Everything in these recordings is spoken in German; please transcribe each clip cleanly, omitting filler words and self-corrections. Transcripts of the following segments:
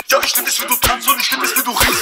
Ja, ich lieb es, wie du tanzt und ich lieb es, wie du riechst.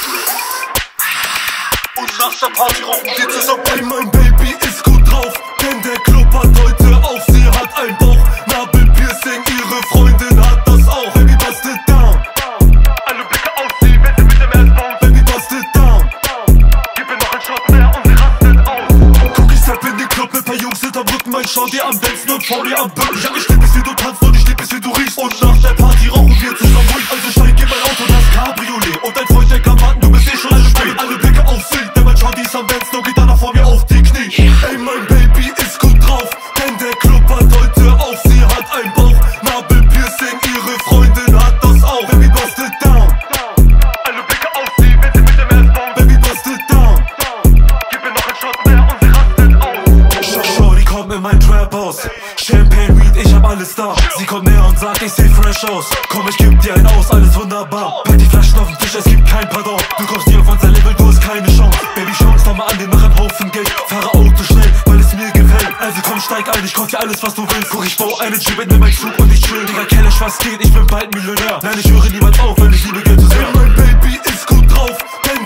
Und nach der Party rauchen wir zusammen. Ey, mein Baby ist gut drauf, denn der Club hat heute auf. Sie hat ein Bauchnabelpiercing, ihre Freundin hat das auch. Baby, bust it down. Alle Blicke auf sie, wenn sie mit dem Erdbaum. Baby, bust it down. Gib mir noch einen Shot mehr und sie rastet aus. Guck, ich step in den Club mit paar Jungs hinterm Rücken. Mein schau dir am Dancen und vor dir am Bücken. Ja, ich lieb es, wie du tanzt und ich lieb es, wie du riechst. Und nach der Party rauchen wir zusammen ruhig. Also steig in mein Auto, das Cabriolet. Und dein Freund, der kann warten, du bist eh schon zu spät. Alle Blicke auf sie, denn mein schau, die ist am Dancen und geht danach vor mir auf die Knie. Ey, mein Baby ist gut drauf, denn der Club hat heute auf. Sie hat ein Bauchnabelpiercing, ihre Freundin hat das auch. Baby, bust it down. Alle Blicke auf sie, wenn sie mit dem Erdbaum. Baby, bust it down. Gib mir noch einen Shot mehr und sie rastet aus. Shorty kommt in mein Trap-Haus. Champagne, Weed, ich hab alles da. Sie kommt näher und sagt, ich seh fresh aus. Komm, ich geb dir ein aus, alles wunderbar. Pack die Flaschen auf den Tisch, es gibt kein Pardon. Du kommst hier auf unser Level, du hast keine Chance. Baby, schau uns doch mal an, den mach einen Haufen Geld. Fahre Auto schnell, weil es mir gefällt. Also komm, steig ein, ich kauf dir alles, was du willst. Guck, ich bau eine Jeep in mein Zug und ich chill. Digga, Kellisch, was geht, ich bin bald Millionär. Nein, ich höre niemals auf, wenn ich liebe Geld zu sehr. Ey, mein Baby ist gut drauf,